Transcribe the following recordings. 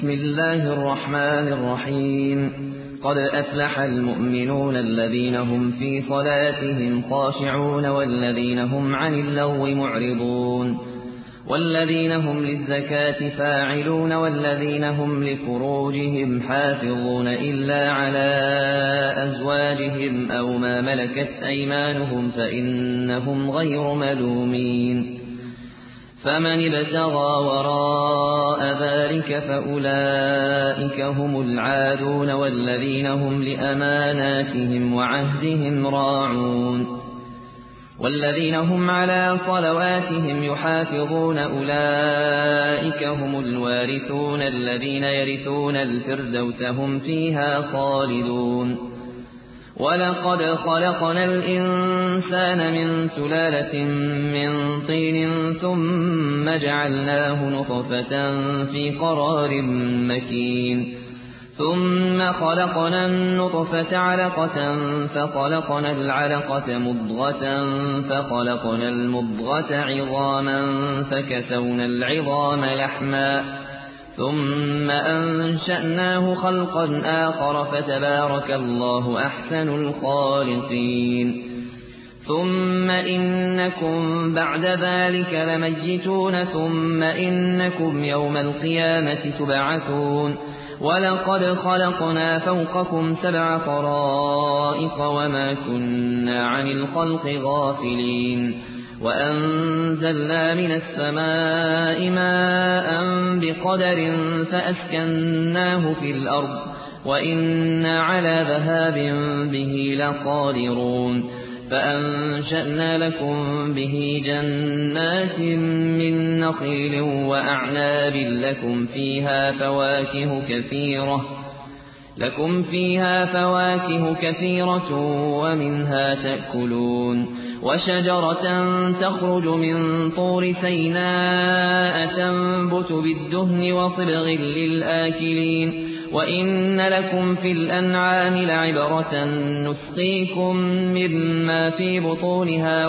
بسم الله الرحمن الرحيم قد أفلح المؤمنون الذين هم في صلاتهم خاشعون والذين هم عن اللغو معرضون والذين هم للزكاة فاعلون والذين هم لفروجهم حافظون إلا على أزواجهم أو ما ملكت أيمانهم فإنهم غير ملومين فمن ابتغى وراء ذلك فأولئك هم العادون والذين هم لأماناتهم وعهدهم راعون والذين هم على صلواتهم يحافظون أولئك هم الوارثون الذين يرثون الفردوس هم فيها خالدون ولقد خلقنا الإنسان من سلالة من طين ثم جعلناه نطفة في قرار مكين ثم خلقنا النطفة علقة فخلقنا العلقة مضغة فخلقنا المضغة عظاما فكسونا العظام لحما ثم أنشأناه خلقا آخر فتبارك الله أحسن الخالقين ثم إنكم بعد ذلك لميتون ثم إنكم يوم القيامة تبعثون ولقد خلقنا فوقكم 7 طرائق وما كنا عن الخلق غافلين وأنزلنا من السماء ماء بقدر فأسكناه في الأرض وإنا على ذهاب به لقادرون فأنشأنا لكم به جنات من نخيل وأعناب لكم فيها فواكه كثيرة ومنها تأكلون وشجرة تخرج من طور سيناء تنبت بالدهن وصبغ للآكلين وإن لكم في الأنعام لعبرة نسقيكم مما في بطونها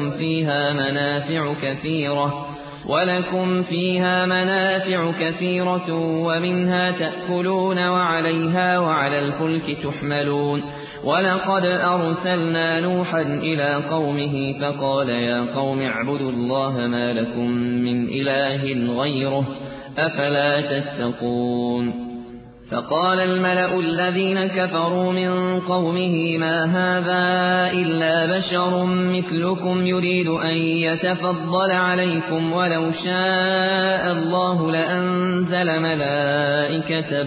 ولكم فيها منافع كثيرة ومنها تأكلون وعليها وعلى الفلك تحملون ولقد أرسلنا نوحا إلى قومه فقال يا قوم اعبدوا الله ما لكم من إله غيره أفلا تتقون فقال الملأ الذين كفروا من قومه ما هذا إلا بشر مثلكم يريد أن يتفضل عليكم ولو شاء الله لأنزل ملائكة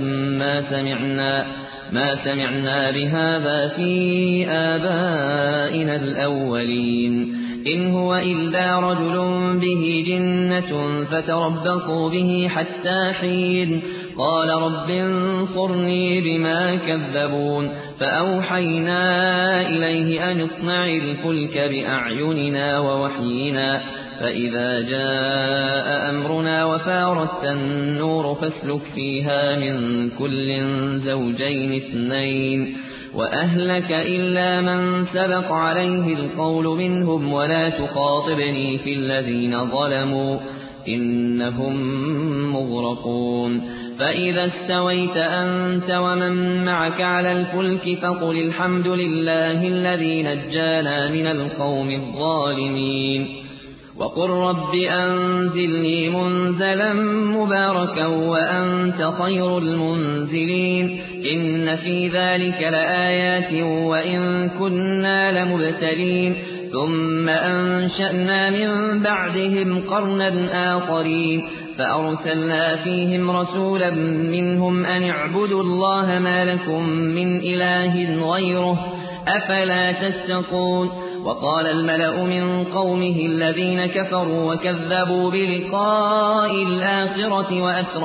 ما سمعنا بهذا في آبائنا الأولين إن هو إلا رجل به جنة فتربصوا به حتى حين قال رب انصرني بما كذبون فأوحينا إليه أن اصنع الفلك بأعيننا ووحينا فإذا جاء أمرنا وفارت النور فاسلك فيها من كل زوجين 2 وأهلك إلا من سبق عليه القول منهم ولا تخاطبني في الذين ظلموا إنهم مغرقون فإذا استويت أنت ومن معك على الفلك فقل الحمد لله الذي نجانا من القوم الظالمين وقل رب أنزلني منزلا مباركا وأنت خير المنزلين إن في ذلك لآيات وإن كنا لمبتلين ثم أنشأنا من بعدهم قرنا آخرين فأرسلنا فيهم رسولا منهم أن اعبدوا الله ما لكم من إله غيره أفلا تتقون وقال الملأ من قومه الذين كفروا وكذبوا بلقاء الآخرة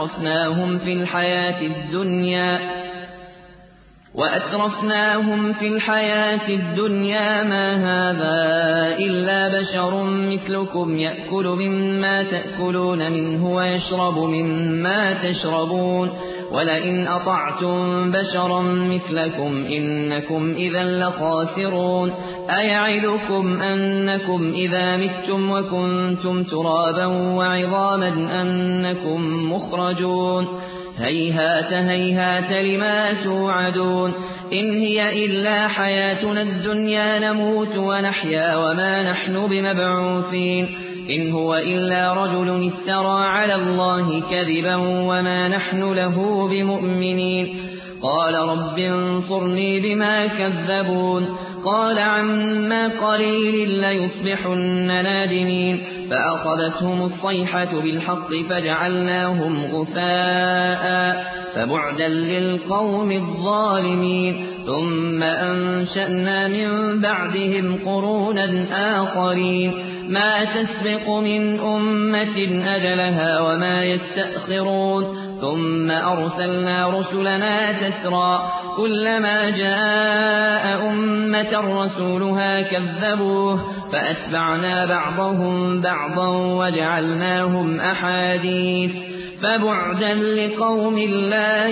وأترفناهم في الحياة الدنيا ما هذا إلا بشر مثلكم يأكل مما تأكلون منه ويشرب مما تشربون ولئن أطعتم بشرا مثلكم إنكم إذا لخاسرون أيعدكم أنكم إذا متم وكنتم ترابا وعظاما أنكم مخرجون هيهات هيهات لما توعدون إن هي إلا حياتنا الدنيا نموت ونحيا وما نحن بمبعوثين إن هو إلا رجل افترى على الله كذبا وما نحن له بمؤمنين قال رب انصرني بما كذبون قال عما قليل ليصبحن نادمين فأخذتهم الصيحة بالحق فجعلناهم غثاء فبعدا للقوم الظالمين ثم أنشأنا من بعدهم قرونا آخرين ما تسبق من أمة أجلها وما يستأخرون ثم أرسلنا رسلنا تترى كلما جاء أمة رسولها كذبوه فأتبعنا بعضهم بعضا وجعلناهم أحاديث فبعدا لقوم لا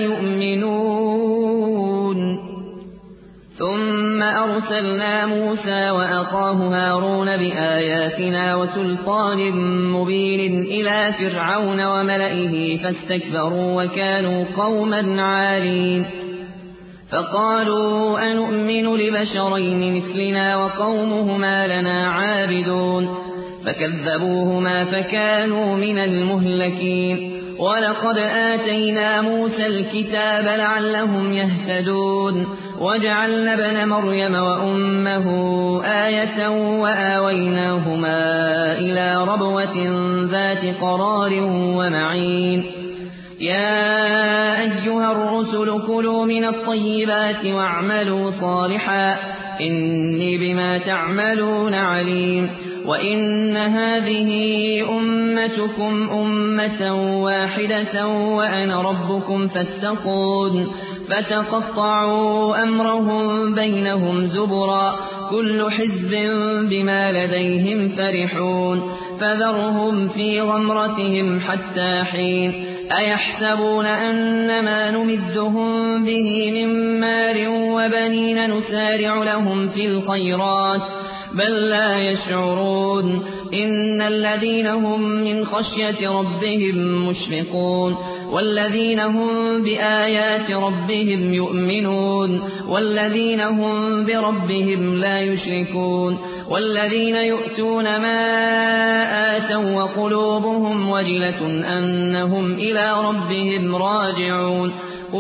يؤمنون ثم أرسلنا موسى وأخاه هارون بآياتنا وسلطان مبين إلى فرعون وملئه فاستكبروا وكانوا قوما عالين فقالوا أنؤمن لبشرين مثلنا وقومهما لنا عابدون فكذبوهما فكانوا من المهلكين ولقد آتينا موسى الكتاب لعلهم يهتدون وجعلنا ابن مريم وأمه آية وآويناهما إلى ربوة ذات قرار ومعين يا أيها الرسل كلوا من الطيبات واعملوا صالحا إني بما تعملون عليم وإن هذه أمتكم أمة واحدة وأنا ربكم فاتقون فتقطعوا أمرهم بينهم زبرا كل حزب بما لديهم فرحون فذرهم في غمرتهم حتى حين أيحسبون أنما نمدهم به من مال وبنين نسارع لهم في الخيرات بل لا يشعرون إن الذين هم من خشية ربهم مشفقون والذين هم بآيات ربهم يؤمنون والذين هم بربهم لا يشركون والذين يؤتون ما آتوا وقلوبهم وجلة أنهم إلى ربهم راجعون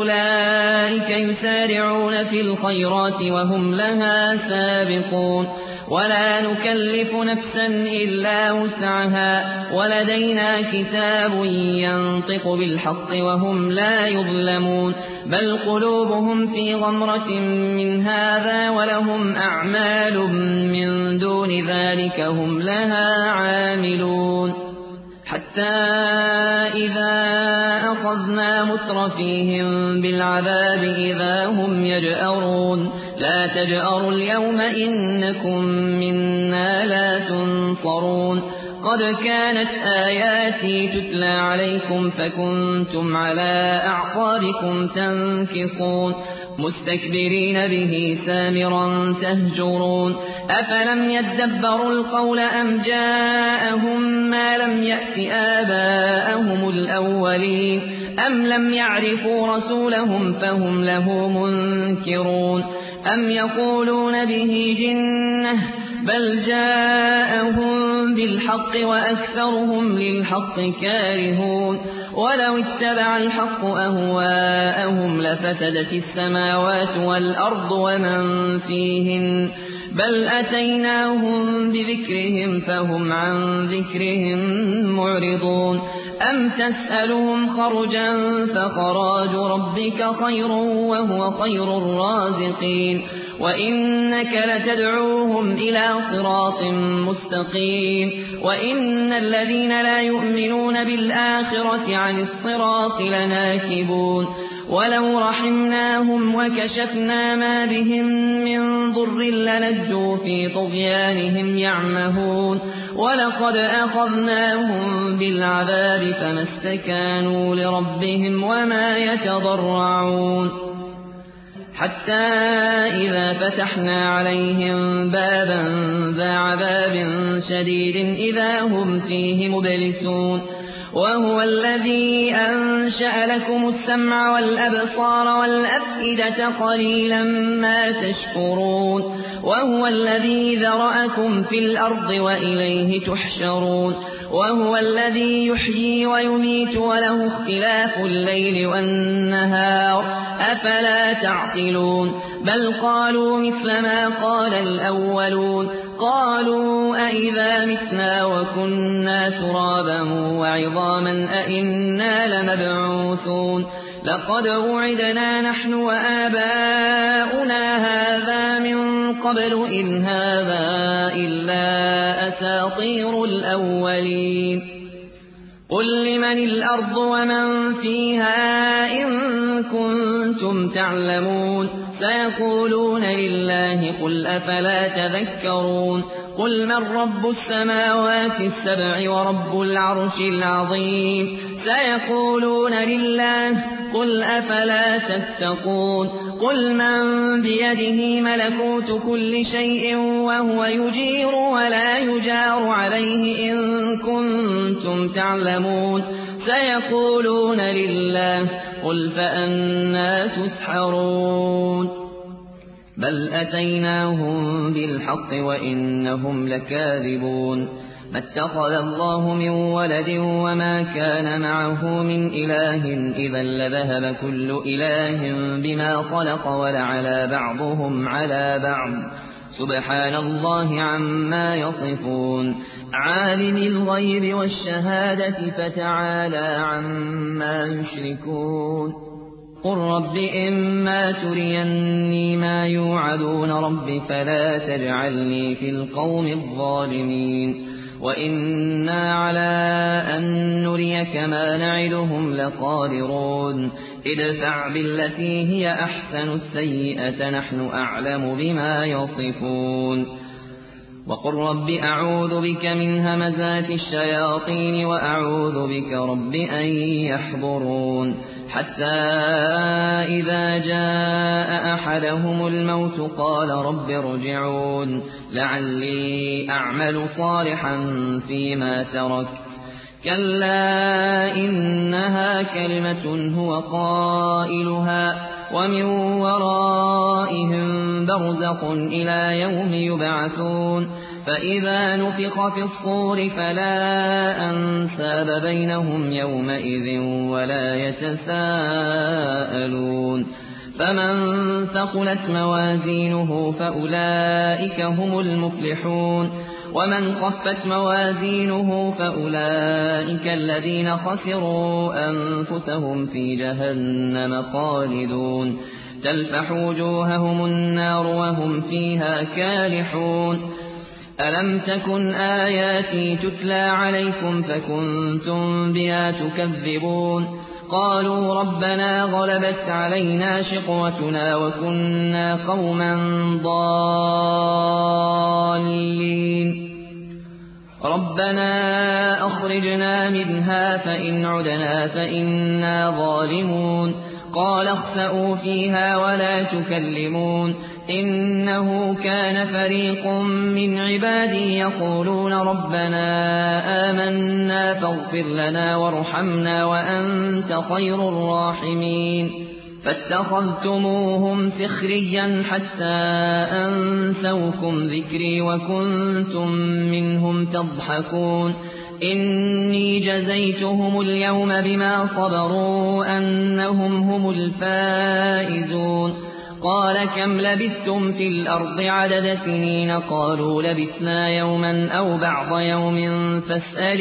أولئك يسارعون في الخيرات وهم لها سابقون ولا نكلف نفسا إلا وسعها ولدينا كتاب ينطق بالحق وهم لا يظلمون بل قلوبهم في غمرة من هذا ولهم أعمال من دون ذلك هم لها عاملون حتى إذا أخذنا مترفيهم بالعذاب إذا هم يجأرون لا تجأروا اليوم إنكم منا لا تنصرون قد كانت آياتي تتلى عليكم فكنتم على أعقابكم تنكصون مستكبرين به سامرا تهجرون أفلم يدبروا القول أم جاءهم ما لم يأت آباءهم الأولين أم لم يعرفوا رسولهم فهم له منكرون أم يقولون به جنة بل جاءهم بالحق وأكثرهم للحق كارهون ولو اتبع الحق أهواءهم لفسدت السماوات والأرض ومن فيهن بل أتيناهم بذكرهم فهم عن ذكرهم معرضون أم تسألهم خرجا فخراج ربك خير وهو خير الرازقين وإنك لتدعوهم إلى صراط مستقيم وإن الذين لا يؤمنون بالآخرة عن الصراط لناكبون ولو رحمناهم وكشفنا ما بهم من ضر للجوا في طغيانهم يعمهون ولقد أخذناهم بالعذاب فما استكانوا لربهم وما يتضرعون حتى إذا فتحنا عليهم بابا ذا عذاب شديد إذا هم فيه مبلسون وهو الذي أنشأ لكم السمع والأبصار والأفئدة قليلا ما تشكرون وهو الذي ذرأكم في الأرض وإليه تحشرون وهو الذي يحيي ويميت وله اختلاف الليل والنهار أفلا تعقلون بل قالوا مثل ما قال الأولون قالوا أئذا متنا وكنا ترابا وعظاما أئنا لمبعوثون لقد وعدنا نحن وآباؤنا هذا من قبل إن هذا إلا أساطير الأولين قل لمن الأرض ومن فيها إن كنتم تعلمون سيقولون لله قل أفلا تذكرون قل من رب السماوات السبع ورب العرش العظيم سيقولون لله قل أفلا تتقون قل من بيده ملكوت كل شيء وهو يجير ولا يجار عليه إن كنتم تعلمون سيقولون لله قل فأنى تسحرون بل أتيناهم بالحق وإنهم لكاذبون ما اتخذ الله من ولد وما كان معه من إله إذا لذهب كل إله بما خلق ولعلى بعضهم على بعض سبحان الله عما يصفون عالم الغيب والشهادة فتعالى عما يشركون قل رب إما تريني ما يوعدون رب فلا تجعلني في القوم الظالمين وإنا على أن نريك ما نعدهم لقادرون ادفع بالتي هي أحسن السيئة نحن أعلم بما يصفون وقل رب أعوذ بك من همزات الشياطين وأعوذ بك رب أن يحضرون حتى إذا جاء أحدهم الموت قال رب ارجعون لعلي أعمل صالحا فيما تركت كلا إنها كلمة هو قائلها ومن ورائهم برزخ إلى يوم يبعثون فإذا نفخ في الصور فلا أنساب بينهم يومئذ ولا يتساءلون فمن ثقلت موازينه فأولئك هم المفلحون ومن خفت موازينه فأولئك الذين خسروا أنفسهم في جهنم خالدون تلفح وجوههم النار وهم فيها كالحون ألم تكن آياتي تتلى عليكم فكنتم بها تكذبون قالوا ربنا غلبت علينا شقوتنا وكنا قوما ضالين ربنا أخرجنا منها فإن عدنا فإنا ظالمون قال اخسئوا فيها ولا تكلمون إنه كان فريق من عبادي يقولون ربنا آمنا فاغفر لنا وارحمنا وأنت خير الراحمين فاتخذتموهم سخريا حتى أنسوكم ذكري وكنتم منهم تضحكون إني جزيتهم اليوم بما صبروا أنهم هم الفائزون قال كم لبثتم في الأرض عدد سنين قالوا لبثنا يوما أو بعض يوم فاسأل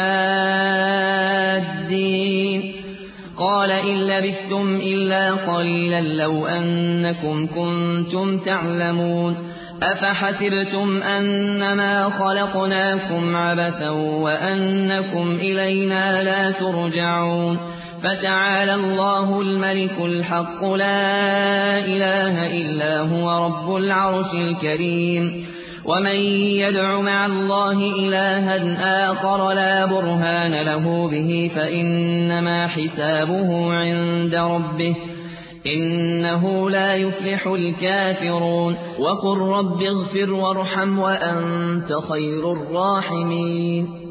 العادين قال إن لبثتم إلا قليلا لو أنكم كنتم تعلمون أفحسبتم أنما خلقناكم عبثا وأنكم إلينا لا ترجعون فتعالى الله الملك الحق لا إله إلا هو رب العرش الكريم ومن يدع مع الله إلها آخر لا برهان له به فإنما حسابه عند ربه إنه لا يفلح الكافرون وقل رب اغفر وارحم وأنت خير الراحمين